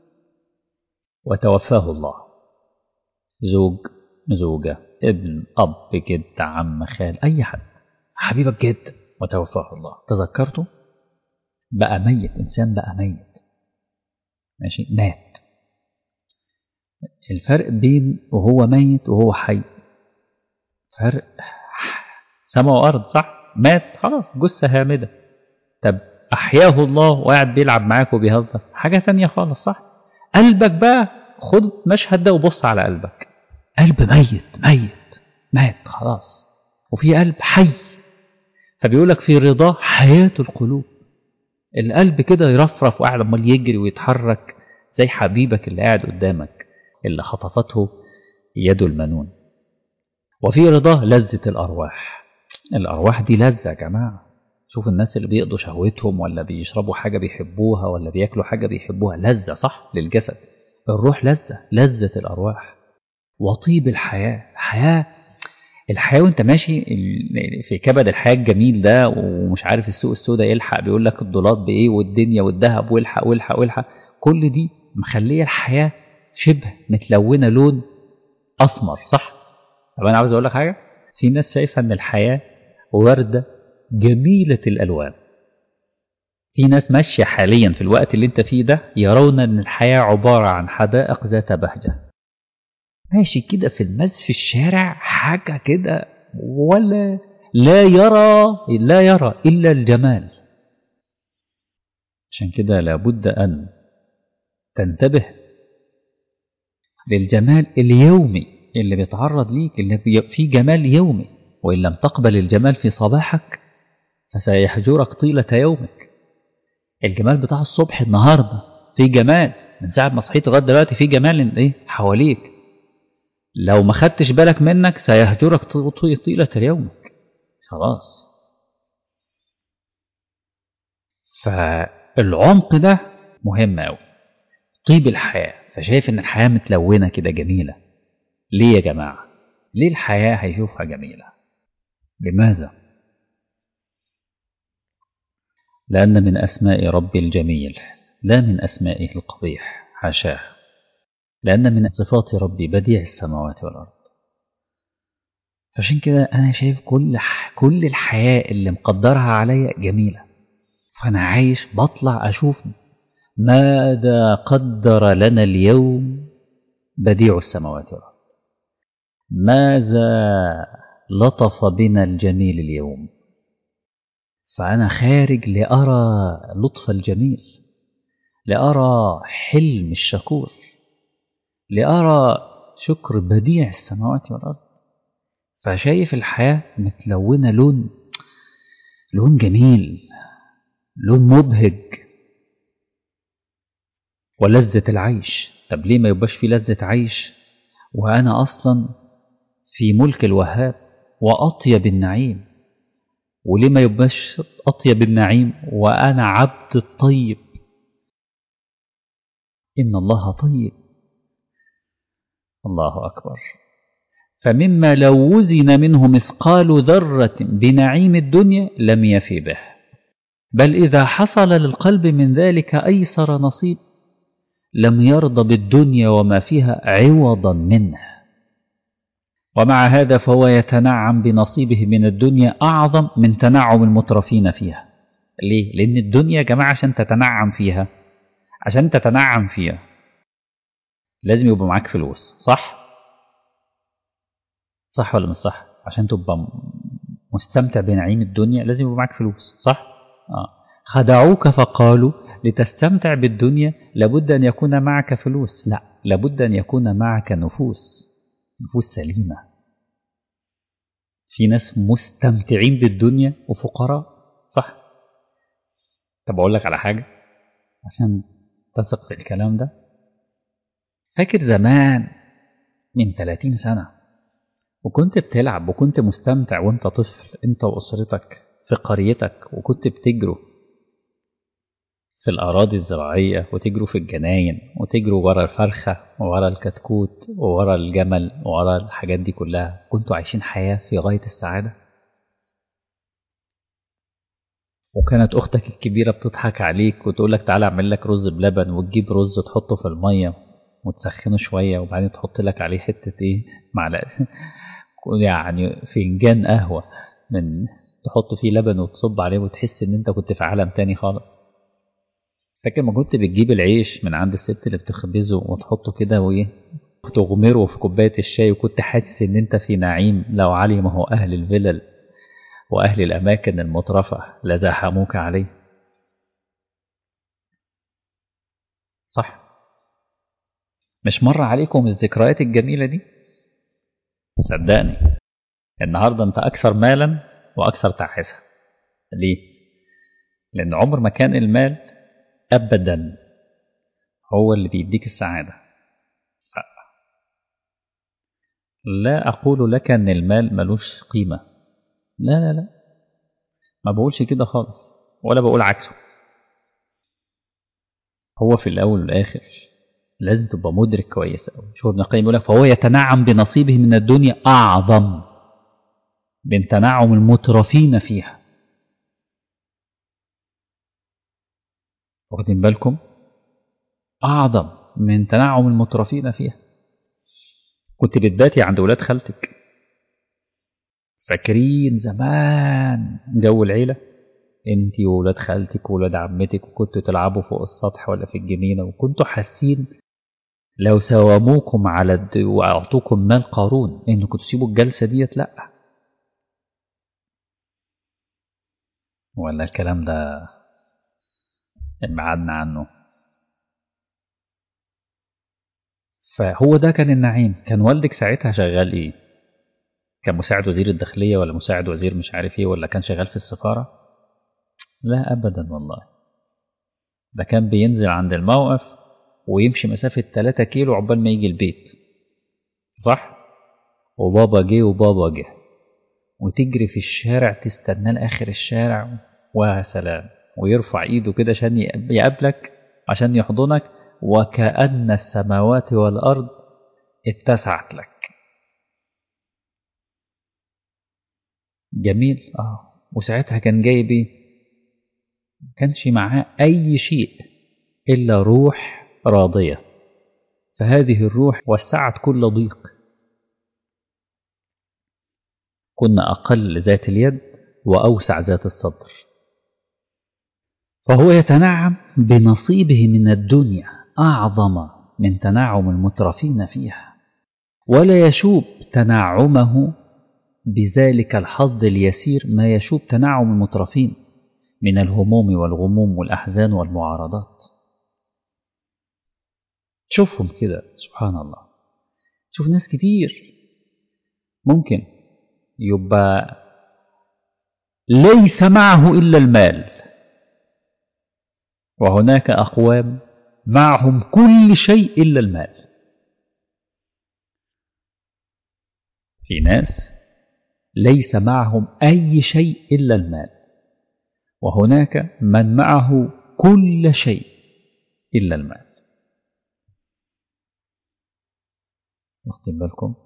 وتوفاه الله، زوج، زوجة، ابن، أب، جد، عم، خال، أي حد حبيبك جدا وتوفاه الله. تذكرته بقى ميت، إنسان بقى ميت، ماشي، مات. الفرق بين وهو ميت وهو حي فرق سماء وأرض صح؟ مات خلاص، جثة هامدة. طب أحياه الله وقاعد بيلعب معاك وبيهزر، حاجة تانية خالص صح؟ قلبك بقى، خد مشهد ده وبص على قلبك. قلب ميت ميت مات خلاص، وفي قلب حي. فبيقولك في رضاه حياة القلوب. القلب كده يرفرف وقاعد عمال يجري ويتحرك زي حبيبك اللي قاعد قدامك اللي خطفته يد المنون. وفي رضاه لذة الأرواح. الأرواح دي لذة يا جماعة. شوف الناس اللي بيقضوا شهوتهم ولا بيشربوا حاجة بيحبوها ولا بياكلوا حاجة بيحبوها، لذة صح للجسد. الروح لذة، لذة الأرواح. وطيب الحياة، الحياة وانت ماشي في كبد الحياة الجميل ده، ومش عارف السوق السوداء يلحق بيقول لك الدولار بايه والدنيا والذهب، والحق والحق والحق. كل دي مخلية الحياة شبه متلونة لون أسمر صح؟ طب أنا عاوز أقول لك حاجة، في ناس شايفة إن الحياة وردة جميلة الألوان. في ناس ماشية حاليا في الوقت اللي انت فيه ده يرون أن الحياة عبارة عن حدائق ذات بهجة، ماشي كده في الشارع حاجة كده، ولا لا يرى إلا الجمال. عشان كده لابد أن تنتبه للجمال اليومي اللي بيتعرض ليك، اللي فيه جمال يومي. وإن لم تقبل الجمال في صباحك فسيحجرك طيلة يومك. الجمال بتاع الصبح النهاردة فيه جمال، من ساعة ما صحيت لغاية دلوقتي فيه جمال ايه حواليك. لو ما خدتش بالك منك سيهجرك طيلة يومك خلاص. فالعمق ده مهم أوي، طيب الحياة. فشايف ان الحياة متلونة كده جميلة، ليه يا جماعة؟ ليه الحياة هيشوفها جميلة؟ لماذا؟ لأن من أسماء ربي الجميل، لا من أسمائه القبيح، حاشاه. لأن من صفات ربي بديع السماوات والأرض. فعشان كده أنا شايف كل الحياة اللي مقدرها عليا جميلة. فأنا عايش بطلع أشوف ماذا قدر لنا اليوم بديع السماوات والأرض، ماذا لطف بنا الجميل اليوم. فأنا خارج لأرى لطف الجميل، لأرى حلم الشكور، لأرى شكر بديع السماوات والأرض. فشايف الحياة متلونة لون جميل، لون مبهج، ولذة العيش. طب ليه ما يبقاش في لذة عيش وأنا أصلا في ملك الوهاب وأطيب النعيم؟ وليه ما يبقاش أطيب النعيم وأنا عبد الطيب؟ إن الله طيب. الله أكبر. فمما لو وزن منه مثقال ذرة بنعيم الدنيا لم يفي به، بل إذا حصل للقلب من ذلك أيسر نصيب لم يرضى بالدنيا وما فيها عوضا منه. ومع هذا فهو يتنعم بنصيبه من الدنيا أعظم من تنعم المترفين فيها. ليه؟ لأن الدنيا يا جماعة عشان تتنعم فيها لازم يبقى معاك فلوس، صح؟ صح ولا مش صح؟ عشان تبقى مستمتع بنعيم الدنيا لازم يبقى معاك فلوس، صح؟ خدعوك فقالوا لتستمتع بالدنيا لابد أن يكون معك فلوس. لا، لابد أن يكون معك نفوس سليمة. في ناس مستمتعين بالدنيا وفقراء، صح؟ طب أقول لك على حاجة عشان تثق في الكلام ده. فاكر زمان من 30 سنة وكنت بتلعب وكنت مستمتع وانت طفل، انت وأسرتك في قريتك، وكنت بتجروا في الأراضي الزراعية وتجروا في الجناين وتجروا ورا الفرخة وورا الكتكوت وورا الجمل وورا الحاجات دي كلها، كنتوا عايشين حياة في غاية السعادة. وكانت أختك الكبيرة بتضحك عليك وتقول لك تعالى أعمل لك رز بلبن، وتجيب رز تحطه في المية وتسخنه شوية وبعدين تحط لك عليه حتة معلقة يعني فنجان قهوة من تحط فيه لبن وتصب عليه وتحس ان انت كنت في عالم تاني خالص. فاكر ما كنت بتجيب العيش من عند الست اللي بتخبزه وتحطه كده وتغمره في كوباية الشاي، وكنت حاسس ان انت في نعيم لو علمه أهل الفلل وأهل الأماكن المترفة لزاحموك عليه، صح؟ مش مر عليكم الذكريات الجميلة دي؟ صدقني النهاردة انت أكثر مالا وأكثر تعاسة. ليه؟ لأن عمر ما كان المال أبدا هو اللي بيديك السعادة. لا أقول لك أن المال ملوش قيمة، لا لا لا، ما بقولش كده خالص ولا بقول عكسه. هو في الأول والآخر لازم تبقى مدرك كويس أوي. شوف ابن القيم يقول لك فهو يتنعم بنصيبه من الدنيا أعظم من تنعم المترفين فيها. واخدين بالكم؟ أعظم من تنعم المترفين فيها. كنت بتباتي عند ولاد خالتك، فاكرين زمان جو العيلة؟ انتي وولاد خالتك وولاد عمتك، وكنتوا تلعبوا فوق السطح ولا في الجنينة، وكنتوا حاسين لو ساوموكم على وأعطوكم مال قارون انكم تسيبوا الجلسة ديت. لأ، ولا الكلام ده ابعدنا عنه. فهو ده كان النعيم. كان والدك ساعتها شغال ايه؟ كان مساعد وزير الداخلية ولا مساعد وزير مش عارف ايه، ولا كان شغال في السفارة؟ لا أبدا والله. ده كان بينزل عند الموقف ويمشي مسافة 3 كيلو عقبال ما يجي البيت، صح؟ وبابا جه وبابا جه، وتجري في الشارع تستناه لآخر الشارع وسلام، ويرفع ايده كده عشان يقابلك عشان يحضنك، وكأن السماوات والأرض اتسعت لك. جميل. وساعتها كان جايب ايه؟ ما كانش معاه أي شيء إلا روح راضية، فهذه الروح وسعت كل ضيق. كنا أقل ذات اليد وأوسع ذات الصدر، فهو يتنعم بنصيبه من الدنيا أعظم من تنعم المترفين فيها، ولا يشوب تنعمه بذلك الحظ اليسير ما يشوب تنعم المترفين من الهموم والغموم والأحزان والمعارضات. شوفهم كده سبحان الله، شوف ناس كتير ممكن يبقى ليس معه إلا المال، وهناك أقوام معهم كل شيء إلا المال. في ناس ليس معهم أي شيء إلا المال، وهناك من معه كل شيء إلا المال. واخدين بالكم؟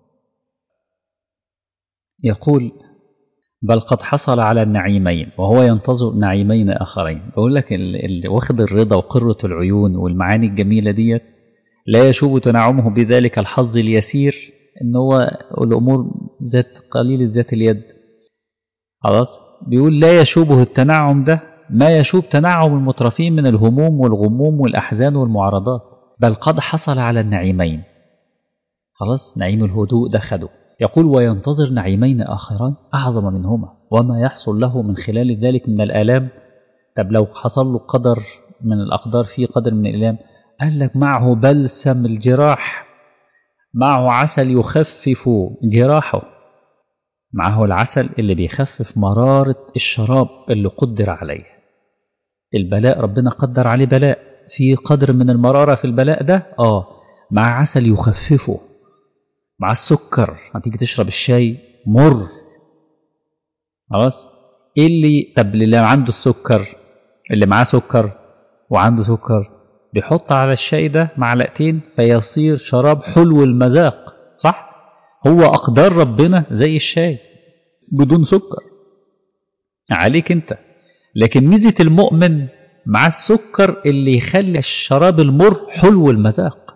يقول بل قد حصل على النعيمين وهو ينتظر نعيمين آخرين. بقول لك اللي واخد الرضا وقرة العيون والمعاني الجميلة ديت لا يشوب تنعمه بذلك الحظ اليسير، ان هو الأمور ذات قليل ذات اليد. خلاص بيقول لا يشوبه التنعم ده ما يشوب تنعم المترفين من الهموم والغموم والأحزان والمعارضات. بل قد حصل على النعيمين، خلاص نعيم الهدوء ده خده. يقول وينتظر نعيمين آخران أعظم منهما وما يحصل له من خلال ذلك من الآلام. طب لو حصل له قدر من الأقدار فيه قدر من الآلام، قال لك معه بلسم الجراح، معه عسل يخفف جراحه، معه العسل اللي بيخفف مرارة الشراب اللي قدر عليه. البلاء ربنا قدر عليه بلاء، في قدر من المرارة في البلاء ده مع عسل يخففه، مع السكر. هتيجي تشرب الشاي مر، خلاص طب اللي عنده السكر، اللي معاه سكر وعنده سكر، بيحط على الشاي ده معلقتين فيصير شراب حلو المذاق، صح؟ هو أقدار ربنا زي الشاي بدون سكر عليك انت. لكن ميزة المؤمن مع السكر اللي يخلي الشراب المر حلو المذاق.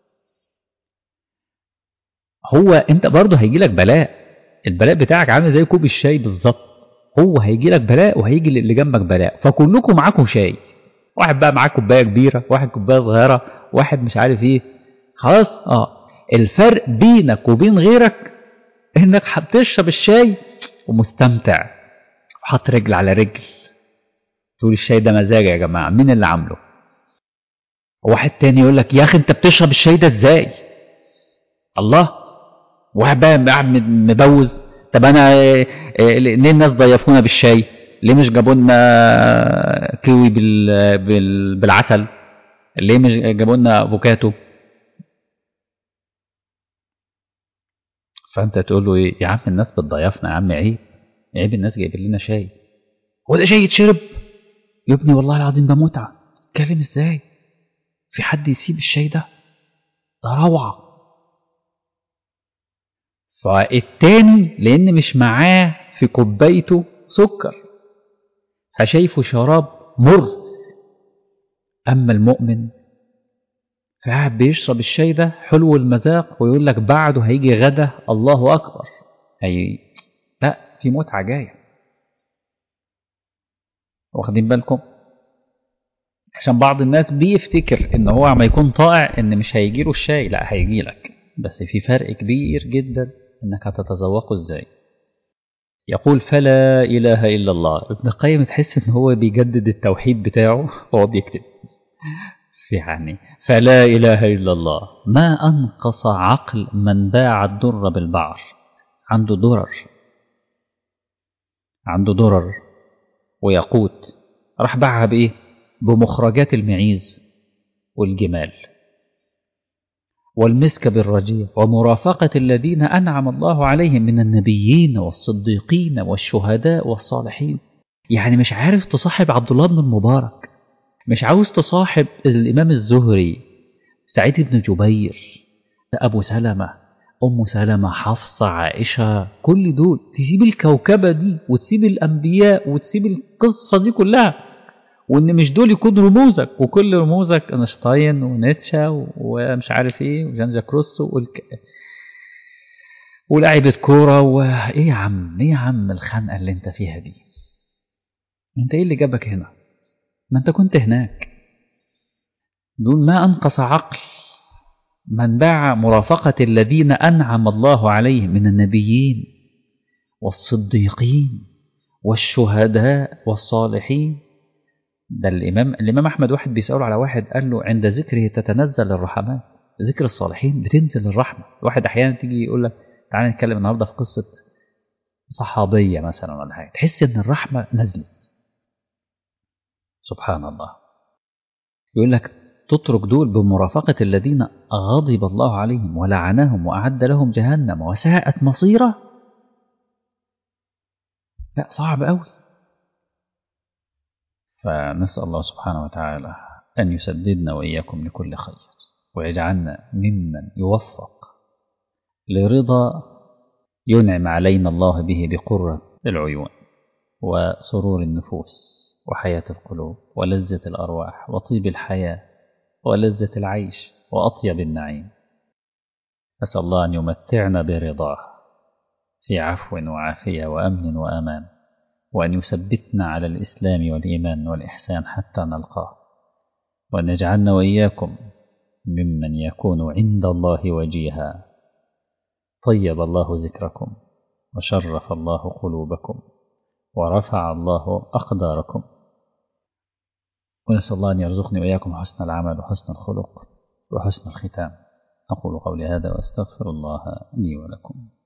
هو انت برضه هيجي لك بلاء، البلاء بتاعك عامل زي كوب الشاي بالظبط. هو هيجي لك بلاء وهيجي اللي جنبك بلاء، فكلكم معاكم شاي. واحد بقى معاه كوبايه كبيره، واحد كوبايه صغيره، واحد مش عارف ايه. خلاص الفرق بينك وبين غيرك انك بتشرب الشاي ومستمتع وحط رجل على رجل، تقول الشاي ده مزاج يا جماعه، مين اللي عامله؟ واحد تاني يقول لك يا اخي انت بتشرب الشاي ده ازاي؟ الله. واحد بقى قاعد مبوز، طب انا ليه الناس ضيفونا بالشاي؟ ليه مش جابوا لنا كيوي بالعسل؟ ليه مش جابوا لنا افوكاتو؟ فانت تقول له ايه؟ يا عم الناس بتضيفنا يا عم، عيب الناس جايبين لنا شاي. هو ده شاي يتشرب يا ابني؟ والله العظيم ده متعه. اتكلم ازاي؟ في حد يسيب الشاي ده روعه. فالتاني لان مش معاه في كوبايته سكر فشايفه شراب مر. اما المؤمن فقاعد بيشرب الشاي ده حلو المذاق، ويقول لك بعده هيجي غدا الله اكبر. لا، في متعه جايه. واخدين بالكم؟ عشان بعض الناس بيفتكر ان هو عم يكون طائع ان مش هيجيله الشاي، لا هيجيلك، بس في فرق كبير جدا انك هتتذوقه ازاي. يقول فلا اله الا الله. ابن القيم تحس ان هو بيجدد التوحيد بتاعه وهو بيكتب يعني فلا اله الا الله. ما انقص عقل من باع الدر بالبعر. عنده درر وياقوت، راح باعها بايه؟ بمخرجات المعيز والجمال والمسك بالرجيع ومرافقة الذين أنعم الله عليهم من النبيين والصديقين والشهداء والصالحين. يعني مش عارف تصاحب عبد الله بن المبارك، مش عاوز تصاحب الإمام الزهري، سعيد بن جبير، أبو سلمة، أم سلمة، حفصة، عائشة، كل دول تسيب الكوكبة دي وتسيب الأنبياء وتسيب القصة دي كلها، وإن مش دول يكون رموزك، وكل رموزك أينشتاين ونيتشه ومش عارف إيه وجان جاك روسو ولاعيبة كورة وإيه يا عم، إيه يا عم الخنقة اللي أنت فيها دي؟ أنت إيه اللي جابك هنا؟ ما أنت كنت هناك. دول ما أنقص عقل من باع مرافقة الذين أنعم الله عليهم من النبيين والصديقين والشهداء والصالحين. ده الإمام أحمد واحد بيسأله على واحد قال له عند ذكره تتنزل الرحمات، ذكر الصالحين بتنزل الرحمة. الواحد أحيانا تيجي يقول لك تعالى نتكلم النهاردة في قصة صحابية مثلا ولا حاجة، تحس إن الرحمة نزلت. سبحان الله. يقول لك تترك دول بمرافقة الذين غضب الله عليهم ولعنهم وأعد لهم جهنم وساءت مصيره. لا صعب قوي. فنسأل الله سبحانه وتعالى أن يسددنا وإياكم لكل خير، ويجعلنا ممن يوفق لرضا ينعم علينا الله به بقرة العيون وسرور النفوس وحياة القلوب ولذة الأرواح وطيب الحياة ولذة العيش وأطيب النعيم. أسأل الله أن يمتعنا برضاه في عفو وعافية وأمن وأمان، وأن يثبتنا على الإسلام والإيمان والإحسان حتى نلقاه، وأن يجعلنا وإياكم ممن يكون عند الله وجيها. طيب الله ذكركم وشرف الله قلوبكم ورفع الله أقداركم، ونسأل الله أن يرزقني وإياكم حسن العمل وحسن الخلق وحسن الختام. أقول قولي هذا وأستغفر الله لي ولكم.